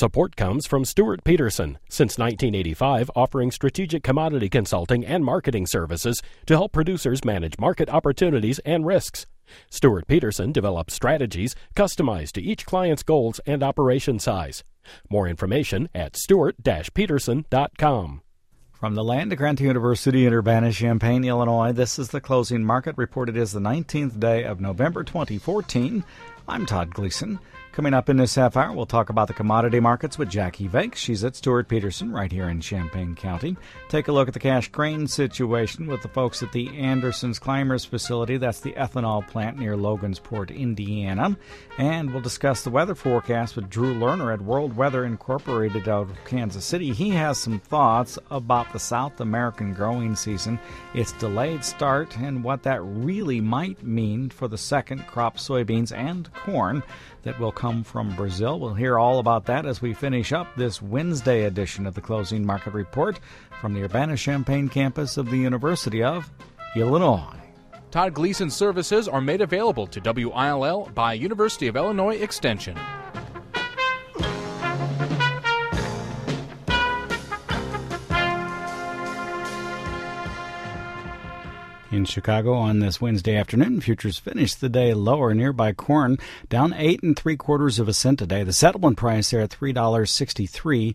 Support comes from Stuart Peterson, since 1985 offering strategic commodity consulting and marketing services to help producers manage market opportunities and risks. Stuart Peterson develops strategies customized to each client's goals and operation size. More information at stuart-peterson.com. From the land of Grant University in Urbana-Champaign, Illinois, this is the closing market report. It is the 19th day of November 2014. I'm Todd Gleason. Coming up in this half hour, we'll talk about the commodity markets with Jackie Vake. She's at Stuart Peterson right here in Champaign County. Take a look at the cash grain situation with the folks at the Anderson's Climbers facility. That's the ethanol plant near Logansport, Indiana. And we'll discuss the weather forecast with Drew Lerner at World Weather Incorporated out of Kansas City. He has some thoughts about the South American growing season, its delayed start, and what that really might mean for the second crop soybeans and corn that will come from Brazil. We'll hear all about that as we finish up this Wednesday edition of the Closing Market Report from the Urbana-Champaign campus of the University of Illinois. Todd Gleason services are made available to WILL by University of Illinois Extension. In Chicago on this Wednesday afternoon, futures finished the day lower. Nearby corn down 8 3/4 cents today. The settlement price there at $3.63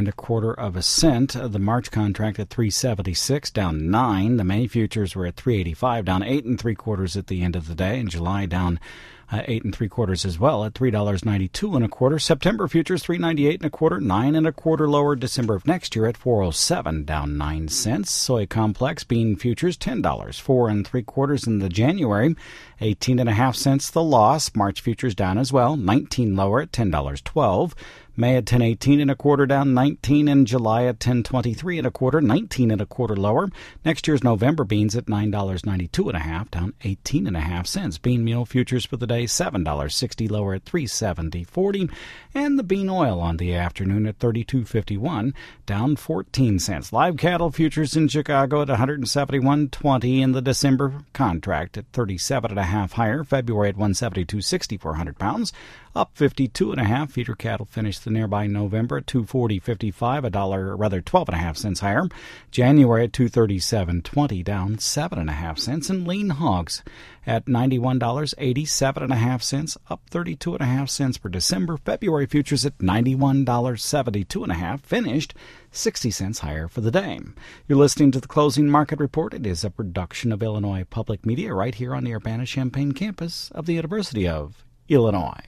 1/4 The March contract at $3.76, down 9. The May futures were at $3.85, down 8 3/4 at the end of the day. In July, down 8 3/4 as well at $3.92 1/4. September futures $3.98 1/4, 9 1/4 lower. December of next year at $4.07, down 9 cents. Soy complex bean futures $10, 4 3/4 in the January, 18.5 cents the loss. March futures down as well, 19 lower at $10.12. May at 10.18 1/4, down 19. In July at 10.23 1/4, 19 1/4 lower. Next year's November beans at $9.92 1/2, down 18.5 cents. Bean meal futures for the day $7.60 lower at $3.70.40, and the bean oil on the afternoon at $32.51, down 14 cents. Live cattle futures in Chicago at $171.20 in the December contract at 37.5 higher. February at $172.60 for 100 pounds. Up 52.5. Feeder cattle finished the nearby November at $240.55, $12.5 cents higher. January at $237.20, down 7.5 cents. And lean hogs at $91.87 1/2, up 32.5 cents for December. February futures at $91.72 1/2, finished 60 cents higher for the day. You're listening to the Closing Market Report. It is a production of Illinois Public Media right here on the Urbana-Champaign campus of the University of Illinois.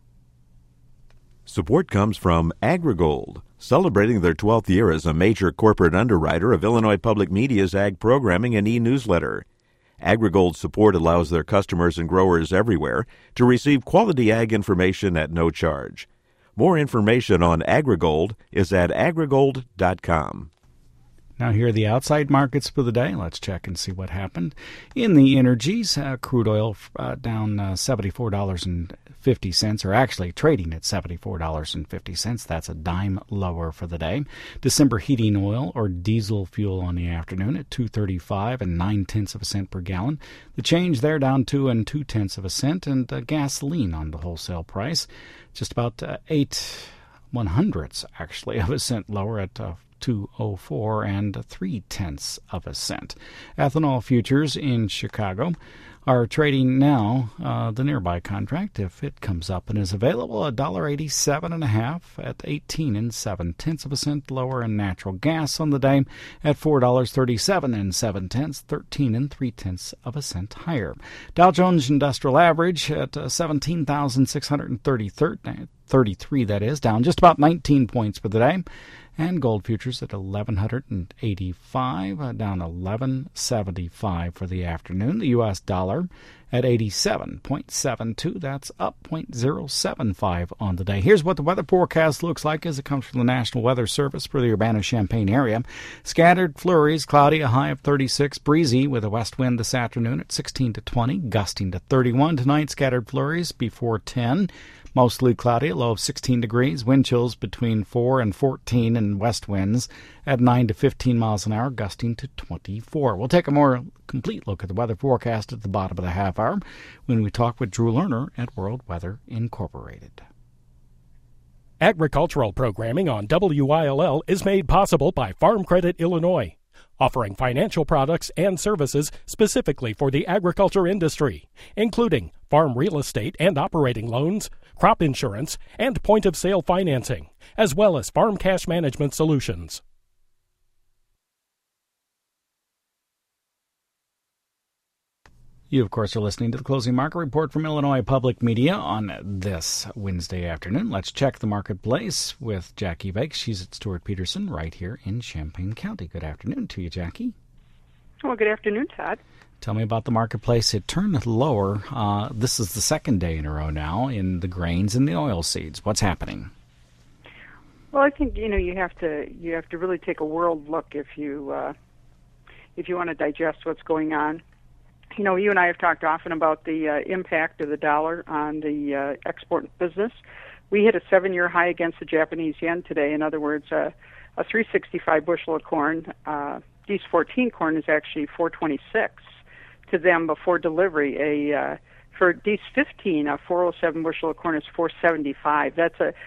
Support comes from AgriGold, celebrating their 12th year as a major corporate underwriter of Illinois Public Media's ag programming and e-newsletter. AgriGold's support allows their customers and growers everywhere to receive quality ag information at no charge. More information on AgriGold is at agrigold.com. Now here are the outside markets for the day. Let's check and see what happened. In the energies, crude oil down $74.50, or actually trading at $74.50. That's a dime lower for the day. December heating oil or diesel fuel on the afternoon at $2.35 9/10 cents per gallon. The change there down 2 2/10 cents, and gasoline on the wholesale price just about 8/100 actually of a cent lower at $2.04 3/10 cents. Ethanol futures in Chicago are trading now, the nearby contract, if it comes up and is available, $1.87 1/2 at 18 7/10 cents lower. And natural gas on the day at $4.37 7/10, 13 3/10 cents higher. Dow Jones Industrial Average at 17,633, that is, down just about 19 points for the day. And gold futures at $1,185, down $11.75 for the afternoon. The U.S. dollar at 87.72. That's up 0.075 on the day. Here's what the weather forecast looks like as it comes from the National Weather Service for the Urbana-Champaign area. Scattered flurries, cloudy, a high of 36, breezy with a west wind this afternoon at 16 to 20, gusting to 31 tonight. Scattered flurries before 10. Mostly cloudy, a low of 16 degrees. Wind chills between 4 and 14, and west winds at 9 to 15 miles an hour, gusting to 24. We'll take a more complete look at the weather forecast at the bottom of the half hour when we talk with Drew Lerner at World Weather Incorporated. Agricultural programming on WILL is made possible by Farm Credit Illinois, offering financial products and services specifically for the agriculture industry, including farm real estate and operating loans, crop insurance, and point-of-sale financing, as well as farm cash management solutions. You, of course, are listening to the Closing Market Report from Illinois Public Media on this Wednesday afternoon. Let's check the marketplace with Jackie Bakes. She's at Stewart Peterson right here in Champaign County. Good afternoon to you, Jackie. Well, good afternoon, Todd. Tell me about the marketplace. It turned lower. This is the second day in a row now in the grains and the oil seeds. What's happening? Well, I think you have to really take a world look if you want to digest what's going on. You and I have talked often about the impact of the dollar on the export business. We hit a 7-year high against the Japanese yen today. In other words, a 365 bushel of corn. These 14 corn is actually 426 to them before delivery. For these 15, a 407 bushel of corn is 475. That's a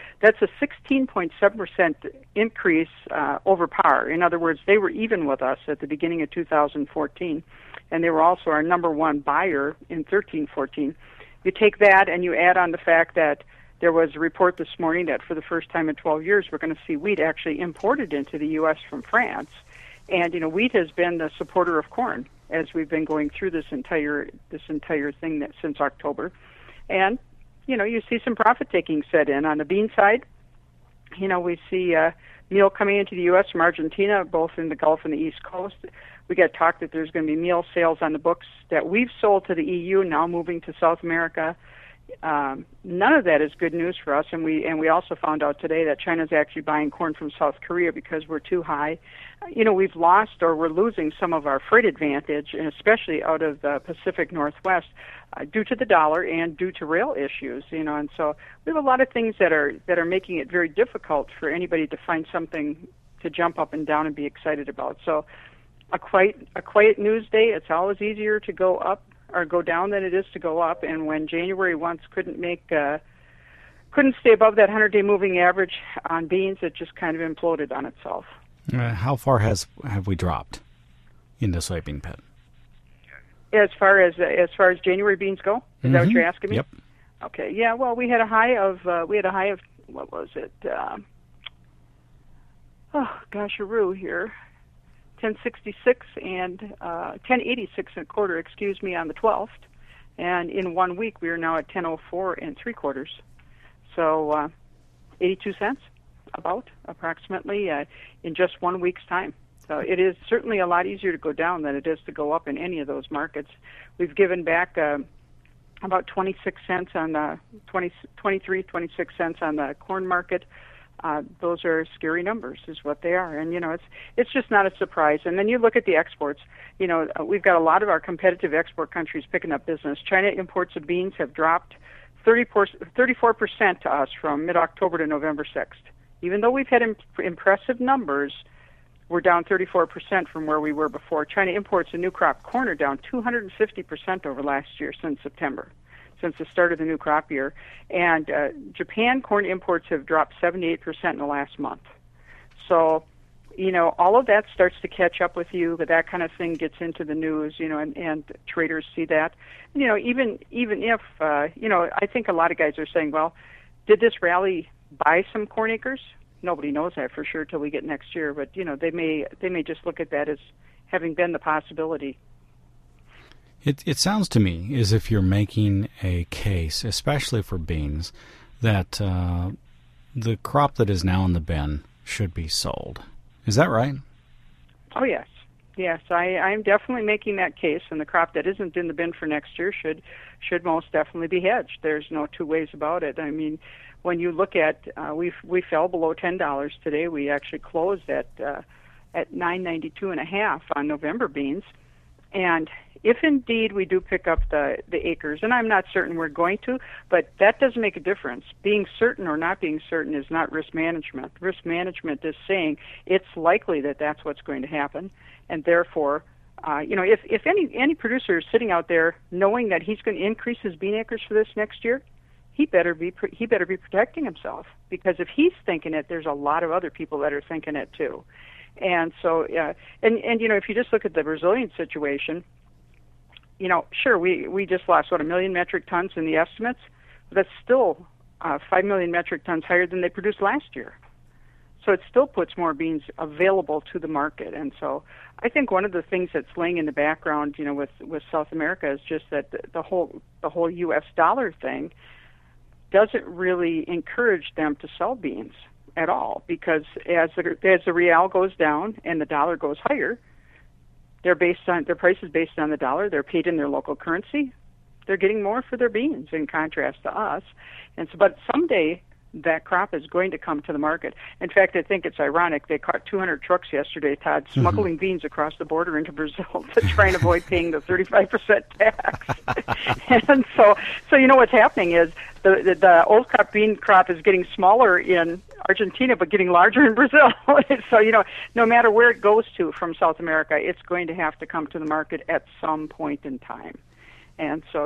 16.7% increase over par. In other words, they were even with us at the beginning of 2014, and they were also our number one buyer in 13-14. You take that and you add on the fact that there was a report this morning that for the first time in 12 years we're going to see wheat actually imported into the U.S. from France. And wheat has been the supporter of corn as we've been going through this entire thing since October. And you see some profit taking set in on the bean side. We see meal coming into the U.S. from Argentina, both in the Gulf and the East Coast. We got talk that there's going to be meal sales on the books that we've sold to the EU, now moving to South America. None of that is good news for us, and we also found out today that China's actually buying corn from South Korea because we're too high. We've lost or we're losing some of our freight advantage, and especially out of the Pacific Northwest, due to the dollar and due to rail issues. And so we have a lot of things that are making it very difficult for anybody to find something to jump up and down and be excited about. So a quiet news day. It's always easier to go up or go down than it is to go up. And when January once couldn't stay above that 100-day moving average on beans, it just kind of imploded on itself. How far have we dropped in the soybean pit? As far as January beans go, is that what you're asking me? Yep. Okay. Yeah. Well, we had a high of what was it? Here. 1066 and 1086 and a quarter, on the 12th. And in 1 week, we are now at 1004 and 3/4. So 82 cents, approximately, in just 1 week's time. So it is certainly a lot easier to go down than it is to go up in any of those markets. We've given back about 26 cents on the 26 cents on the corn market. Those are scary numbers, is what they are, and it's just not a surprise. And then you look at the exports. We've got a lot of our competitive export countries picking up business. China imports of beans have dropped 34% to us from mid-October to November 6th. Even though we've had impressive numbers, we're down 34% from where we were before. China imports of new crop corn are down 250% over last year since September, since the start of the new crop year. And Japan corn imports have dropped 78% in the last month. So, all of that starts to catch up with you, but that kind of thing gets into the news, and traders see that. Even if, I think a lot of guys are saying, well, did this rally buy some corn acres? Nobody knows that for sure till we get next year, but, they may just look at that as having been the possibility. It sounds to me as if you're making a case, especially for beans, that the crop that is now in the bin should be sold. Is that right? Oh, yes. Yes, I'm definitely making that case, and the crop that isn't in the bin for next year should most definitely be hedged. There's no two ways about it. I mean, when you look at, we fell below $10 today. We actually closed at $9.92.5 on November beans. And if indeed we do pick up the acres, and I'm not certain we're going to, but that doesn't make a difference. Being certain or not being certain is not risk management. Risk management is saying it's likely that that's what's going to happen, and therefore, if any producer is sitting out there knowing that he's going to increase his bean acres for this next year, he better be protecting himself, because if he's thinking it, there's a lot of other people that are thinking it too. And so, and if you just look at the Brazilian situation, sure, we just lost 1 million metric tons in the estimates, but that's still 5 million metric tons higher than they produced last year. So it still puts more beans available to the market. And so I think one of the things that's laying in the background, with South America, is just that the whole U.S. dollar thing doesn't really encourage them to sell beans at all, because as the real goes down and the dollar goes higher, their price is based on the dollar. They're paid in their local currency. They're getting more for their beans in contrast to us. And so, but someday that crop is going to come to the market. In fact, I think it's ironic. They caught 200 trucks yesterday, Todd, smuggling beans across the border into Brazil to try and avoid paying the 35% tax. And so what's happening is the old crop bean crop is getting smaller in Argentina, but getting larger in Brazil. So, no matter where it goes to from South America, it's going to have to come to the market at some point in time. And so,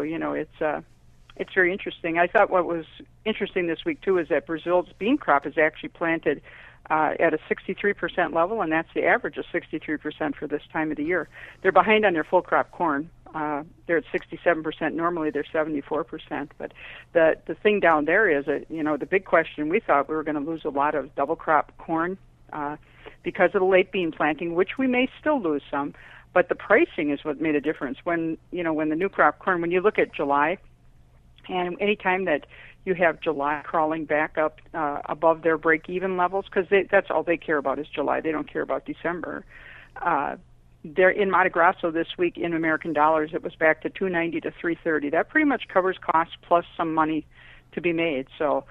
it's very interesting. I thought what was interesting this week, too, is that Brazil's bean crop is actually planted at a 63% level, and that's the average of 63% for this time of the year. They're behind on their full crop corn. They're at 67%. Normally they're 74%. But the thing down there is that, the big question, we thought we were going to lose a lot of double crop corn because of the late bean planting, which we may still lose some. But the pricing is what made a difference. When the new crop corn, when you look at July, and any time that you have July crawling back up above their break-even levels, because that's all they care about is July. They don't care about December. They're in Mato Grosso this week in American dollars. It was back to $2.90 to $3.30. That pretty much covers costs plus some money to be made. So,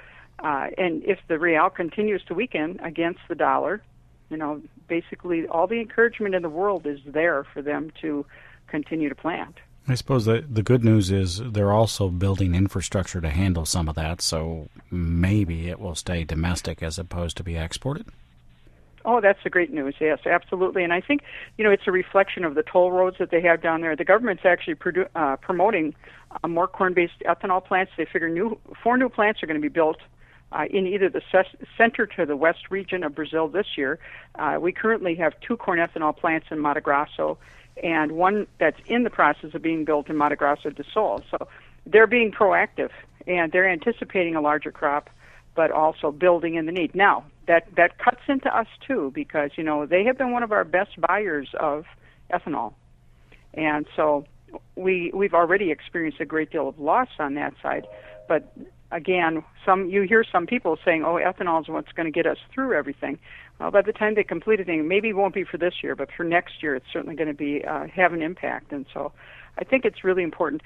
and if the real continues to weaken against the dollar, basically all the encouragement in the world is there for them to continue to plant. I suppose the good news is they're also building infrastructure to handle some of that, so maybe it will stay domestic as opposed to be exported. Oh, that's the great news. Yes, absolutely. And I think, it's a reflection of the toll roads that they have down there. The government's actually promoting more corn-based ethanol plants. They figure 4 new plants are going to be built in either the center to the west region of Brazil this year. We currently have 2 corn ethanol plants in Mato Grosso, and one that's in the process of being built in Mato Grosso do Sul. So they're being proactive, and they're anticipating a larger crop, but also building in the need. Now, that cuts into us, too, because, they have been one of our best buyers of ethanol. And so we've already experienced a great deal of loss on that side. But, again, you hear some people saying, ethanol is what's going to get us through everything. Well, by the time they complete it, maybe it won't be for this year, but for next year, it's certainly going to be have an impact. And so I think it's really important.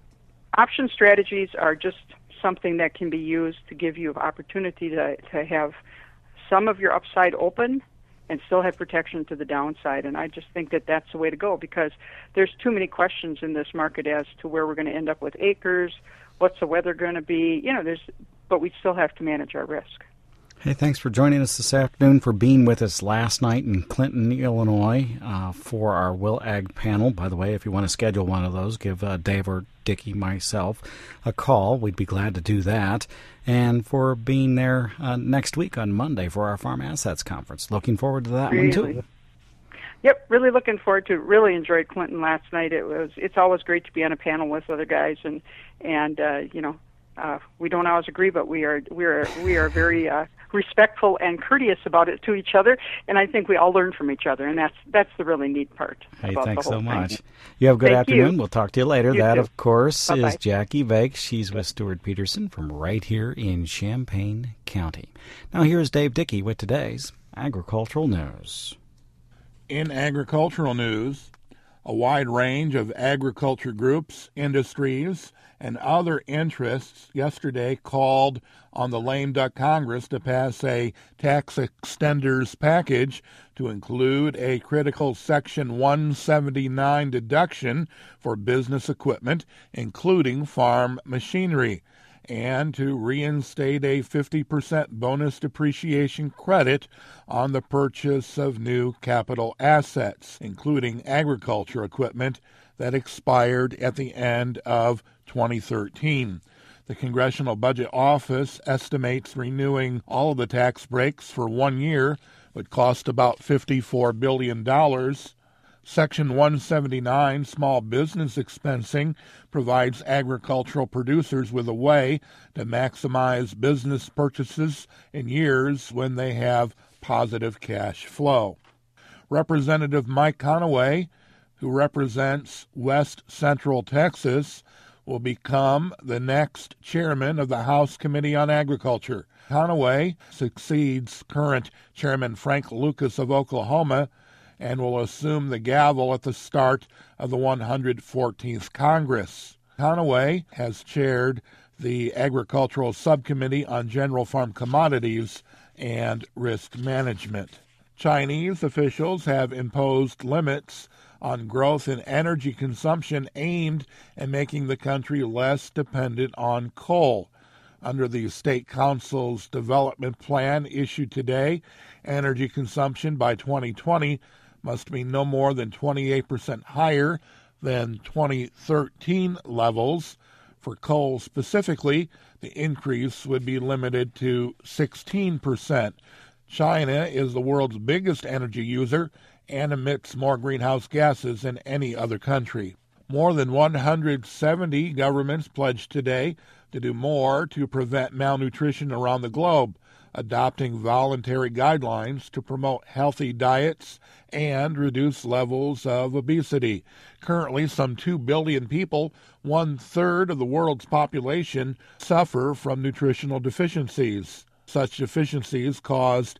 Option strategies are just something that can be used to give you opportunity to have some of your upside open and still have protection to the downside. And I just think that that's the way to go, because there's too many questions in this market as to where we're going to end up with acres, what's the weather going to be, but we still have to manage our risk. Hey, thanks for joining us this afternoon, for being with us last night in Clinton, Illinois, for our Will Ag panel. By the way, if you want to schedule one of those, give Dave or Dickie, myself, a call. We'd be glad to do that. And for being there next week on Monday for our Farm Assets Conference. Looking forward to that one, too. Yep, really looking forward to it. Really enjoyed Clinton last night. It's always great to be on a panel with other guys, and we don't always agree, but we are very respectful and courteous about it to each other, and I think we all learn from each other, and that's the really neat part. Hey, about thanks the whole so much. thing. You have a good Thank afternoon. you. We'll talk to you later. You that, too. of course, Bye-bye. is Jackie Vake. She's with Stuart Peterson from right here in Champaign County. Now here's Dave Dickey with today's agricultural news. In agricultural news, a wide range of agriculture groups, industries, and other interests yesterday called on the lame duck Congress to pass a tax extenders package to include a critical Section 179 deduction for business equipment, including farm machinery, and to reinstate a 50% bonus depreciation credit on the purchase of new capital assets, including agriculture equipment that expired at the end of 2013. The Congressional Budget Office estimates renewing all of the tax breaks for 1 year would cost about $54 billion. Section 179, Small Business Expensing, provides agricultural producers with a way to maximize business purchases in years when they have positive cash flow. Representative Mike Conaway, who represents West Central Texas, will become the next chairman of the House Committee on Agriculture. Conaway succeeds current Chairman Frank Lucas of Oklahoma and will assume the gavel at the start of the 114th Congress. Conaway has chaired the Agricultural Subcommittee on General Farm Commodities and Risk Management. Chinese officials have imposed limits on growth in energy consumption aimed at making the country less dependent on coal. Under the State Council's development plan issued today, energy consumption by 2020 must be no more than 28% higher than 2013 levels. For coal specifically, the increase would be limited to 16%. China is the world's biggest energy user and emits more greenhouse gases than any other country. More than 170 governments pledged today to do more to prevent malnutrition around the globe, adopting voluntary guidelines to promote healthy diets and reduce levels of obesity. Currently, some 2 billion people, 1/3 of the world's population, suffer from nutritional deficiencies. Such deficiencies caused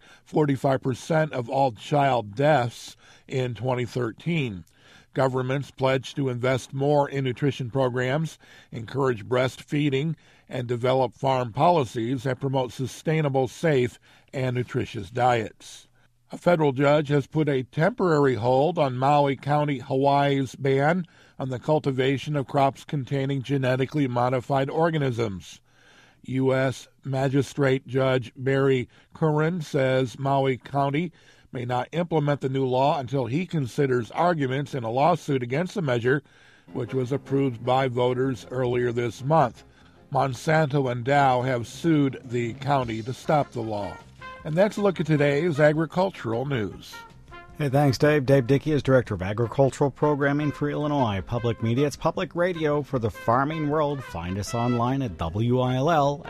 45% of all child deaths in 2013. Governments pledged to invest more in nutrition programs, encourage breastfeeding, and develop farm policies that promote sustainable, safe, and nutritious diets. A federal judge has put a temporary hold on Maui County, Hawaii's ban on the cultivation of crops containing genetically modified organisms. U.S. Magistrate Judge Barry Curran says Maui County may not implement the new law until he considers arguments in a lawsuit against the measure, which was approved by voters earlier this month. Monsanto and Dow have sued the county to stop the law. And that's a look at today's agricultural news. Hey, thanks, Dave. Dave Dickey is Director of Agricultural Programming for Illinois Public Media. It's public radio for the farming world. Find us online at WILLAG.org.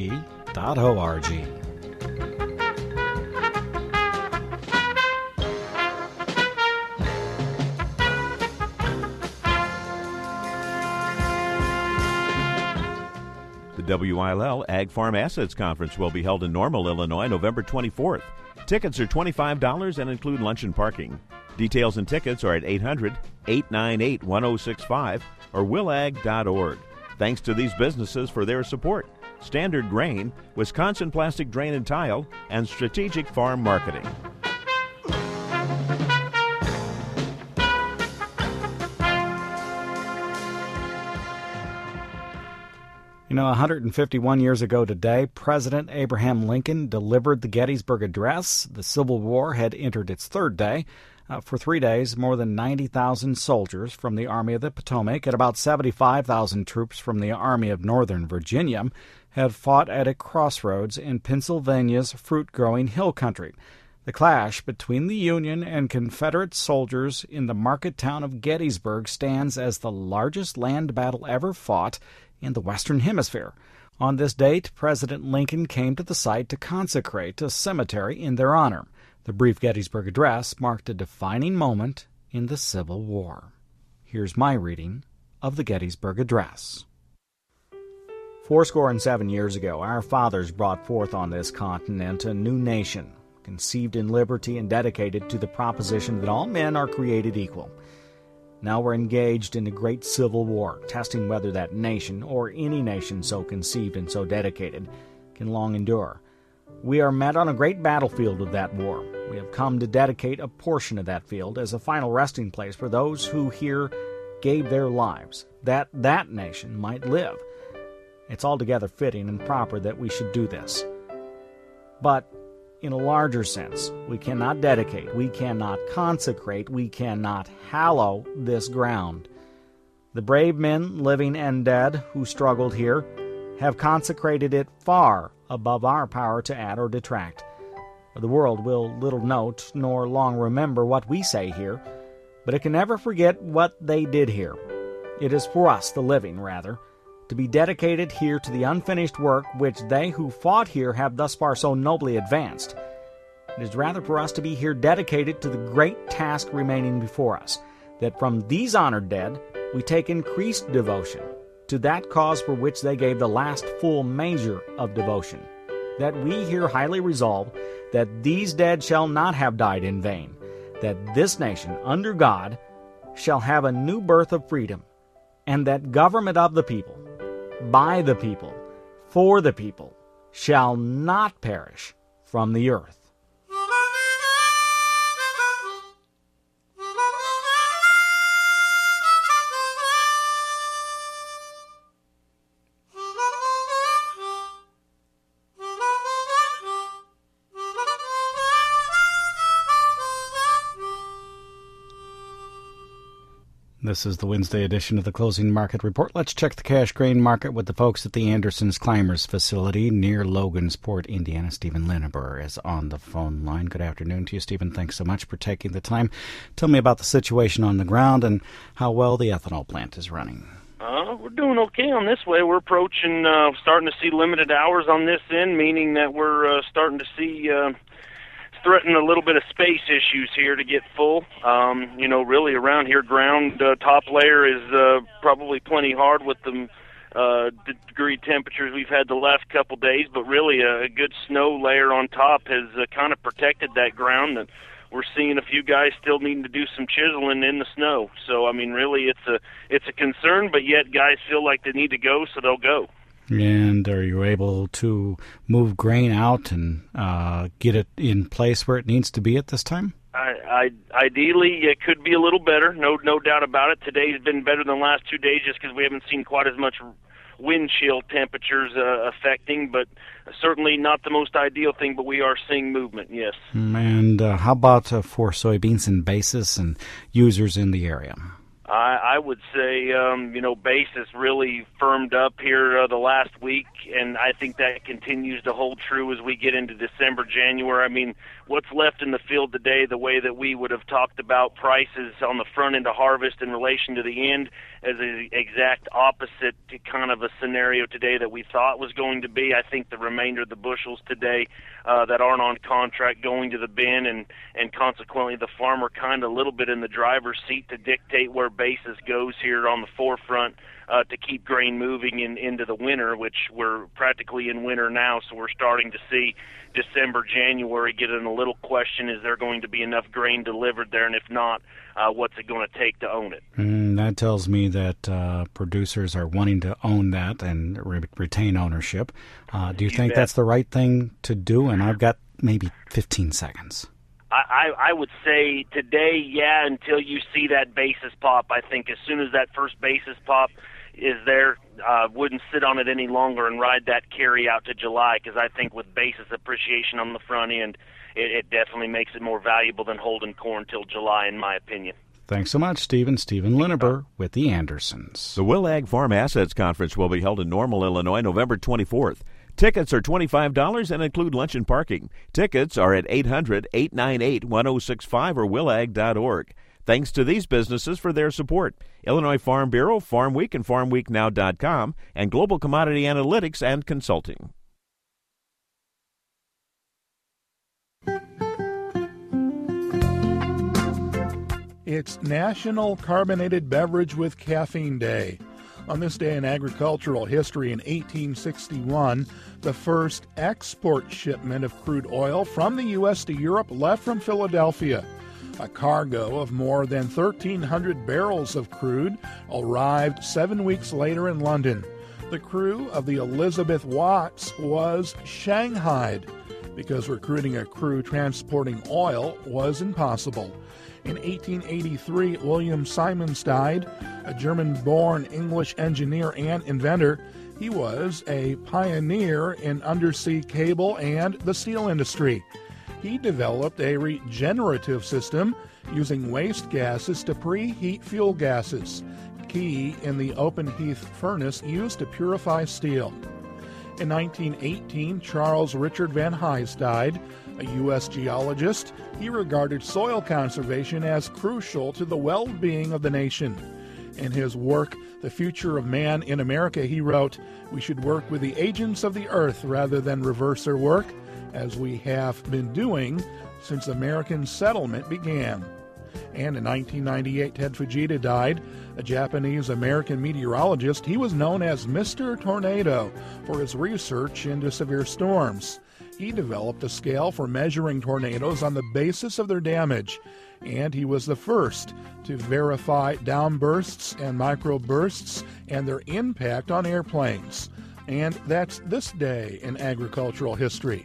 The WILL Ag Farm Assets Conference will be held in Normal, Illinois, November 24th. Tickets are $25 and include lunch and parking. Details and tickets are at 800-898-1065 or willag.org. Thanks to these businesses for their support. Standard Grain, Wisconsin Plastic Drain and Tile, and Strategic Farm Marketing. You know, 151 years ago today, President Abraham Lincoln delivered the Gettysburg Address. The Civil War had entered its third day. For 3 days, more than 90,000 soldiers from the Army of the Potomac and about 75,000 troops from the Army of Northern Virginia had fought at a crossroads in Pennsylvania's fruit-growing hill country. The clash between the Union and Confederate soldiers in the market town of Gettysburg stands as the largest land battle ever fought in the Western Hemisphere. On this date, President Lincoln came to the site to consecrate a cemetery in their honor. The brief Gettysburg Address marked a defining moment in the Civil War. Here's my reading of the Gettysburg Address. 77 years ago, our fathers brought forth on this continent a new nation, conceived in liberty and dedicated to the proposition that all men are created equal. Now we're engaged in a great civil war, testing whether that nation, or any nation so conceived and so dedicated, can long endure. We are met on a great battlefield of that war. We have come to dedicate a portion of that field as a final resting place for those who here gave their lives, that that nation might live. It's altogether fitting and proper that we should do this. But in a larger sense, we cannot dedicate, we cannot consecrate, we cannot hallow this ground. The brave men, living and dead, who struggled here, have consecrated it far above our power to add or detract. The world will little note nor long remember what we say here, but it can never forget what they did here. It is for us, the living, rather, to be dedicated here to the unfinished work which they who fought here have thus far so nobly advanced. It is rather for us to be here dedicated to the great task remaining before us, that from these honored dead we take increased devotion to that cause for which they gave the last full measure of devotion, that we here highly resolve that these dead shall not have died in vain, that this nation, under God, shall have a new birth of freedom, and that government of the people, by the people, for the people, shall not perish from the earth. This is the Wednesday edition of the Closing Market Report. Let's check the cash grain market with the folks at the Andersons Climbers facility near Logansport, Indiana. Stephen Lineber is on the phone line. Good afternoon to you, Stephen. Thanks so much for taking the time. Tell me about the situation on the ground and how well the ethanol plant is running. We're doing okay on this way. We're approaching, starting to see limited hours on this end, meaning that we're starting to see threaten a little bit of space issues here to get full. Really around here, ground top layer is probably plenty hard with the degree temperatures we've had the last couple days, but really a good snow layer on top has kind of protected that ground. That we're seeing a few guys still needing to do some chiseling in the snow. So, I mean, really it's a concern, but yet guys feel like they need to go, so they'll go. And are you able to move grain out and get it in place where it needs to be at this time? Ideally, it could be a little better, no doubt about it. Today's been better than the last 2 days just because we haven't seen quite as much wind chill temperatures affecting, but certainly not the most ideal thing, but we are seeing movement, yes. And how about for soybeans and basis and users in the area? I would say, basis really firmed up here the last week, and I think that continues to hold true as we get into December, January. I mean, what's left in the field today, the way that we would have talked about prices on the front end of harvest in relation to the end, as an exact opposite to kind of a scenario today that we thought was going to be. I think the remainder of the bushels today that aren't on contract going to the bin, and consequently the farmer kind of a little bit in the driver's seat to dictate where basis goes here on the forefront to keep grain moving into the winter, which we're practically in winter now, so we're starting to see December, January get in a little question, is there going to be enough grain delivered there, and if not, what's it going to take to own it? That tells me that producers are wanting to own that and retain ownership. Do you think that's the right thing to do? And I've got maybe 15 seconds. I would say today, yeah, until you see that basis pop. I think as soon as that first basis pop is there, wouldn't sit on it any longer and ride that carry out to July, because I think with basis appreciation on the front end, it definitely makes it more valuable than holding corn till July, in my opinion. Thanks so much, Stephen. Stephen Lineber with the Andersons. The WillAg Farm Assets Conference will be held in Normal, Illinois, November 24th. Tickets are $25 and include lunch and parking. Tickets are at 800-898-1065 or willag.org. Thanks to these businesses for their support. Illinois Farm Bureau, Farm Week, and FarmWeekNow.com, and Global Commodity Analytics and Consulting. It's National Carbonated Beverage with Caffeine Day. On this day in agricultural history in 1861, the first export shipment of crude oil from the U.S. to Europe left from Philadelphia. A cargo of more than 1,300 barrels of crude arrived 7 weeks later in London. The crew of the Elizabeth Watts was shanghaied because recruiting a crew transporting oil was impossible. In 1883, William Siemens died, a German-born English engineer and inventor. He was a pioneer in undersea cable and the steel industry. He developed a regenerative system using waste gases to preheat fuel gases, key in the open heath furnace used to purify steel. In 1918, Charles Richard Van Hise died. A U.S. geologist, he regarded soil conservation as crucial to the well-being of the nation. In his work, The Future of Man in America, he wrote, "We should work with the agents of the earth rather than reverse their work, as we have been doing since American settlement began." And in 1998, Ted Fujita died, a Japanese-American meteorologist. He was known as Mr. Tornado for his research into severe storms. He developed a scale for measuring tornadoes on the basis of their damage, and he was the first to verify downbursts and microbursts and their impact on airplanes. And that's this day in agricultural history.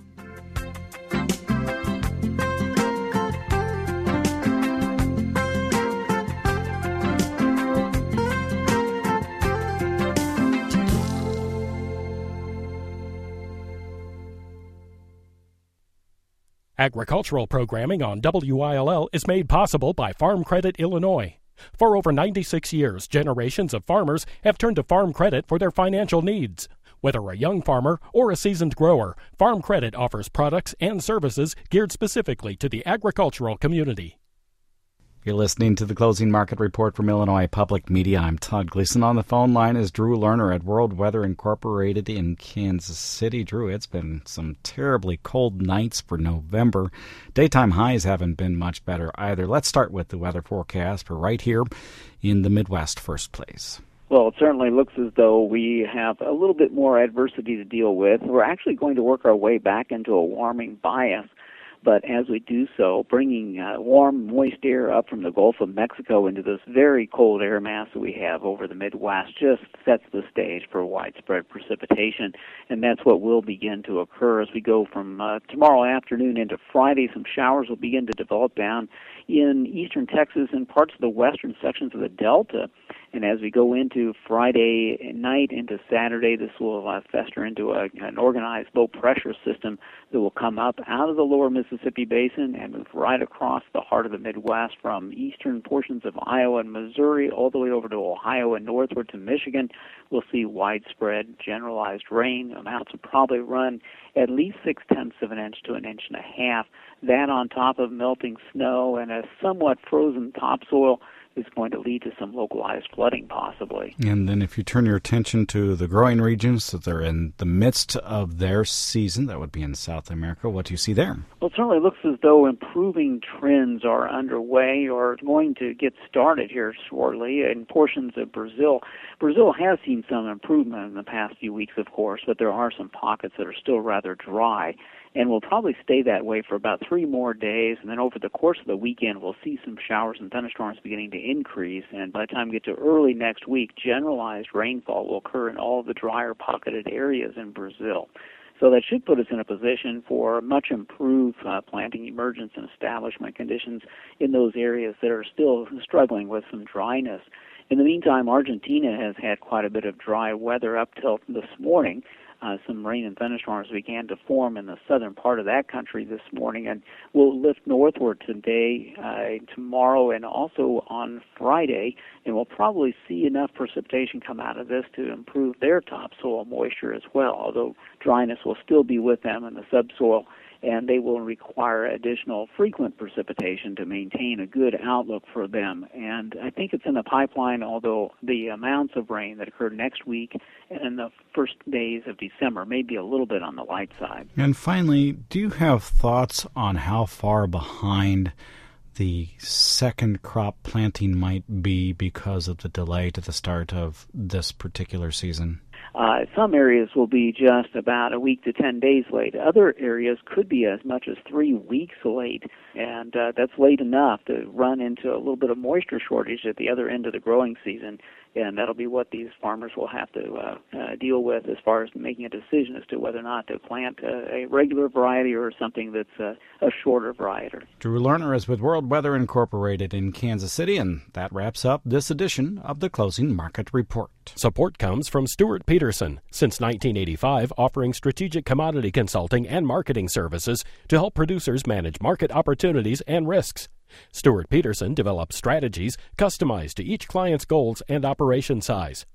Agricultural programming on WILL is made possible by Farm Credit Illinois. For over 96 years, generations of farmers have turned to Farm Credit for their financial needs. Whether a young farmer or a seasoned grower, Farm Credit offers products and services geared specifically to the agricultural community. You're listening to the Closing Market Report from Illinois Public Media. I'm Todd Gleason. On the phone line is Drew Lerner at World Weather Incorporated in Kansas City. Drew, it's been some terribly cold nights for November. Daytime highs haven't been much better either. Let's start with the weather forecast for right here in the Midwest first place. Well, it certainly looks as though we have a little bit more adversity to deal with. We're actually going to work our way back into a warming bias. But as we do so, bringing warm, moist air up from the Gulf of Mexico into this very cold air mass that we have over the Midwest just sets the stage for widespread precipitation. And that's what will begin to occur as we go from tomorrow afternoon into Friday. Some showers will begin to develop down in eastern Texas and parts of the western sections of the Delta. And as we go into Friday night into Saturday, this will fester into an organized low-pressure system that will come up out of the lower Mississippi Basin and move right across the heart of the Midwest from eastern portions of Iowa and Missouri all the way over to Ohio and northward to Michigan. We'll see widespread generalized rain. Amounts will probably run at least 0.6 of an inch to 1.5 inches. That on top of melting snow and a somewhat frozen topsoil is going to lead to some localized flooding possibly. And then if you turn your attention to the growing regions that they're in the midst of their season, that would be in South America, what do you see there? Well, it certainly looks as though improving trends are underway or going to get started here shortly in portions of Brazil. Brazil has seen some improvement in the past few weeks, of course, but there are some pockets that are still rather dry. And will probably stay that way for about 3 more days. And then over the course of the weekend, we'll see some showers and thunderstorms beginning to increase. And by the time we get to early next week, generalized rainfall will occur in all of the drier pocketed areas in Brazil. So that should put us in a position for much improved planting emergence and establishment conditions in those areas that are still struggling with some dryness. In the meantime, Argentina has had quite a bit of dry weather up till this morning. Some rain and thunderstorms began to form in the southern part of that country this morning, and will lift northward today, tomorrow, and also on Friday, and we'll probably see enough precipitation come out of this to improve their topsoil moisture as well, although dryness will still be with them in the subsoil, and they will require additional frequent precipitation to maintain a good outlook for them. And I think it's in the pipeline, although the amounts of rain that occur next week and in the first days of December may be a little bit on the light side. And finally, do you have thoughts on how far behind the second crop planting might be because of the delay to the start of this particular season? Some areas will be just about a week to 10 days late. Other areas could be as much as 3 weeks late, and that's late enough to run into a little bit of moisture shortage at the other end of the growing season, and that'll be what these farmers will have to deal with as far as making a decision as to whether or not to plant a regular variety or something that's a shorter variety. Drew Lerner is with World Weather Incorporated in Kansas City, and that wraps up this edition of the Closing Market Report. Support comes from Stuart Peterson, since 1985 offering strategic commodity consulting and marketing services to help producers manage market opportunities and risks. Stuart Peterson develops strategies customized to each client's goals and operation size.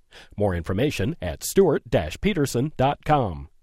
More information at stewart-peterson.com.